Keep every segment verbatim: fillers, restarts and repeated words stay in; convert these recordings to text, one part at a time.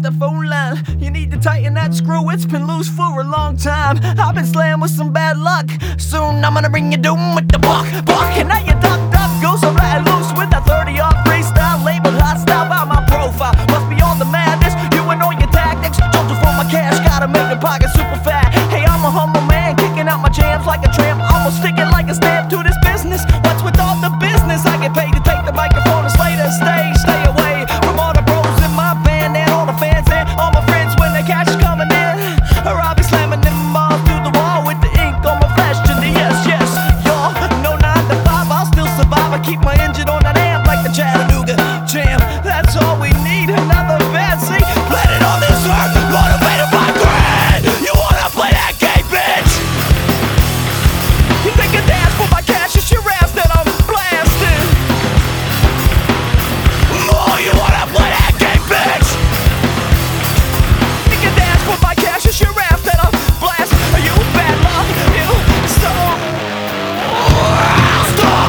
the phone line. You need to tighten that screw, it's been loose for a long time. I've been slammed with some bad luck. Soon I'm gonna bring you doom with the buck, buck. And now you ducked up, goes so right loose with that thirty off freestyle. Labeled hot style by my profile. Must be all the madness, you and all your tactics. Told you for my cash, gotta make the pocket super fat. Hey, I'm a humble man, kicking out my jams like a tramp. Almost sticking like a stamp to this business. What's with all the business? I get paid to take the microphone and slay the stage. Stay away from all the bros in my band and all the fans and all my friends when the cash is coming in. Or I'll be slamming them balls through the wall with the ink on my flesh. And the yes, yes, y'all. No nine to five, I'll still survive. I keep my engine on that amp like the Chattanooga Jam. That's all we need, another bad seat. Planet on this earth, motivated by greed. You wanna play that game, bitch? You think a dance for my cash is your ass that I'm blasting? Oh, you wanna play that game, bitch? You can dance for my cash is your ass that I'm blasting. Are you bad luck? You so stop.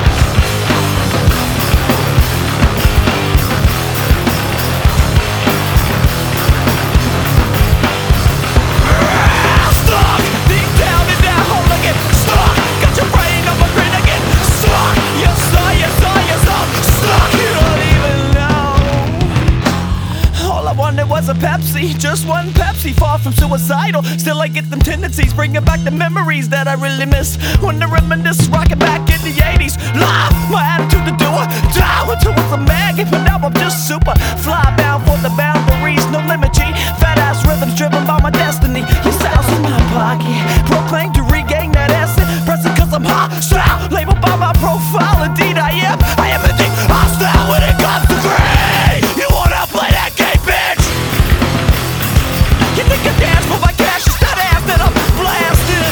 Stuck deep down in that hole again. Stuck, got your brain on my grin again. Stuck, you saw, you saw, you saw. Stuck, you don't even know. All I wanted was a Pepsi, just one Pepsi. Far from suicidal, still I get them tendencies. Bringing back the memories that I really miss. When to reminisce, rocking back in the eighties. Love, my attitude to do it. Down until it's a maggot, but now I'm just super. Fly bound for the boundaries, no limit G. Fat ass rhythms driven by my destiny. Your style's in my pocket, proclaim to regain that acid. Pressing cause I'm hostile, labeled by my profile. Indeed I am, I am indeed hostile when it comes to greed. You wanna play that game, bitch? You think you dance for my cash, it's that ass that I'm blasting.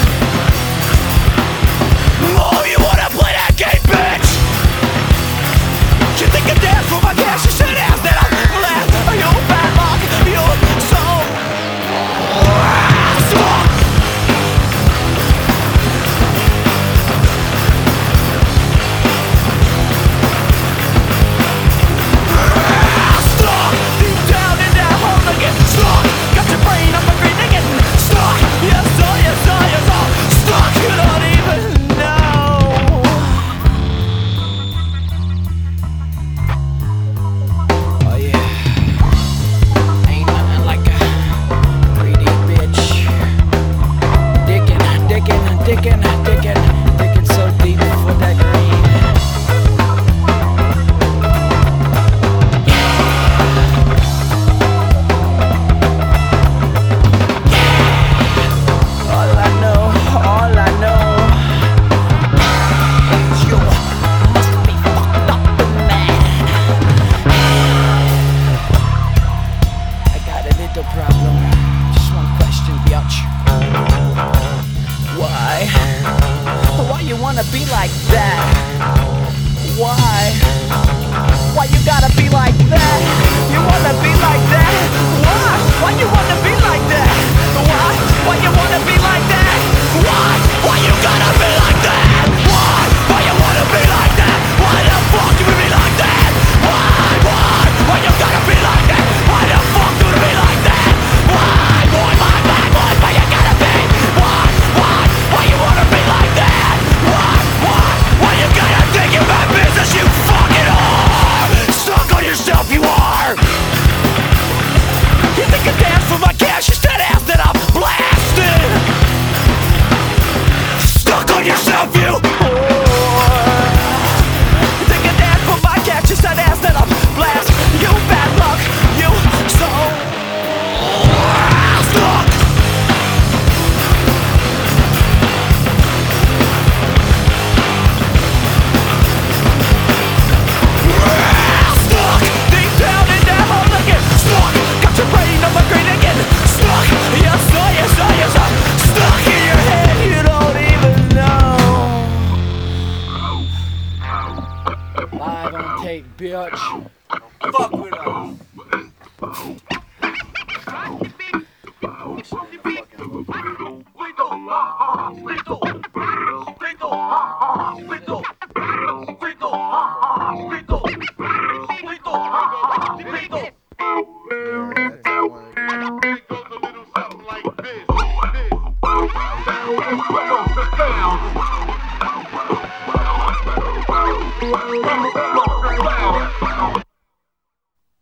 Oh, you wanna play that game, bitch? You think you dance for my cash, it's that ass that I'm blasting. Are you bad luck? You so stuck. Stuck deep down in that hole again. Stuck, got your brain on my green again. Stuck, yes sir, yes sir, yes sir. Stuck, you don't even know. Oh yeah, ain't nothing like a greedy bitch. Digging, digging, digging, digging, digging so deep for that green. All I know, all I know is you must be fucked up and mad. I got a little problem. Just one question, biatch. Why? Why you wanna be like that? Why? Why you gotta be like that? You wanna be like that? Why? Why you wanna be like that? Why? Why you wanna be like that? Why? Why you gotta be like that? Why? Why you wanna be like that? Why the fuck you be like that? Why? Why? Why you gotta be like that? Why the fuck you be like that? Why? Why? Why? Why? Why? Why you gotta be? Why? Why? Why you wanna be like that? Why? Why? Why you gotta think about business, you fucking whore? Stuck on yourself, you are. You think you dance for my cash, it's that ass that I'm blasting. Stuck on yourself, you whore. You think you dance for my cash, it's that ass that I'm blasting. You bad luck, you so stuck. Stuck deep down in that hole again. Stuck, got your brain on my green again. Stuck, yes sir, yes sir, yes sir. Stuck in your head, you don't even know. Live on tape, bitch. Fuck with us. Frito, frito, frito, frito, frito, frito.